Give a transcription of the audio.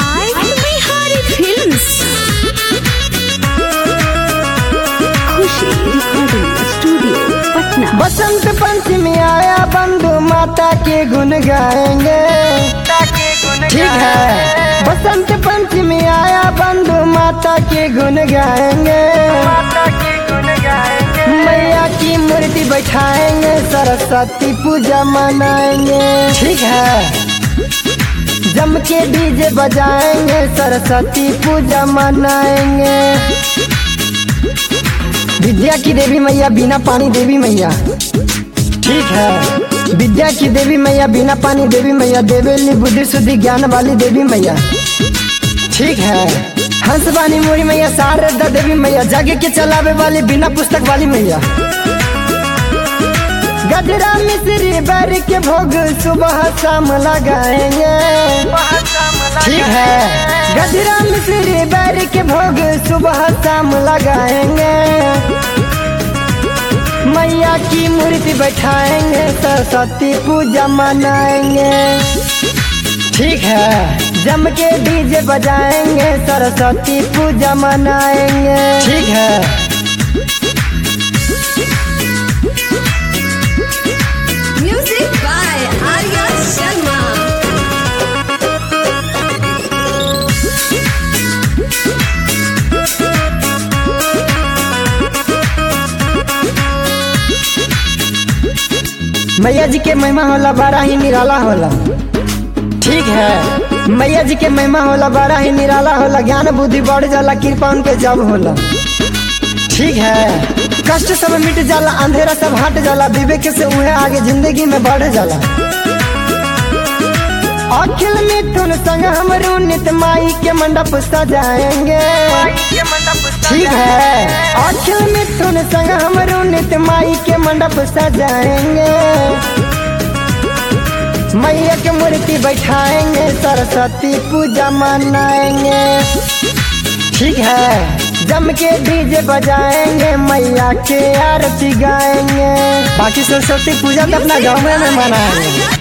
by Bihari Films. Khushi recording studio Patna. Basant Panchami आया बंधु माता के गुण गाएंगे। ठीक है, बसंत पंचमी आया बंधु माता के गुण गाएंगे। मैया की मूर्ति बैठाएंगे, सरस्वती पूजा मनाएंगे। ठीक है, जम के डीजे बजाएंगे, सरस्वती पूजा मनाएंगे। विद्या की देवी मैया, बिना पानी देवी मैया। ठीक है, विद्या की देवी मैया, बिना पानी देवी मैया, देवेली बुद्धि शुद्धि ज्ञान वाली देवी मैया। ठीक है, हंस वाणी मोरी मैया, शारदा देवी मैया, जग के चलावे वाली, बिना पुस्तक वाली मैया। गजरा मिश्री बैर के भोग सुबह शाम लगाएंगे। ठीक है, गजरा मिश्री बैर के भोग सुबह शाम लगाएंगे। मैया की मूर्ति बैठाएंगे, सरस्वती पूजा मनाएंगे। ठीक है, जम के डीजे बजाएंगे, सरस्वती पूजा मनाएंगे। ठीक है, Music by Arya Sharma. मैया जी के महिमा होला बड़ा ही निराला होला। ठीक है, मैया जी के महिमा होला बड़ा ही निराला होला। ज्ञान बुद्धि बढ़ जाला, कृपा उनके जब होला। ठीक है, कष्ट सब मिट जाला, अंधेरा सब हट जाला, विवेक से उहे आगे जिंदगी में बढ़ जाला। अखिल मिथुन संग हमरू नित माई के मंडप सजाएंगे। ठीक है, अखिल मिथुन संग हमरू नित माई के मंडप सजाएंगे। मैया की मूर्ति बैठाएंगे, सरस्वती पूजा मनाएंगे। ठीक है, जम के डीजे बजाएंगे, मैया के आरती गाएंगे। बाकी सरस्वती पूजा तो अपना गाँव में मनाएंगे।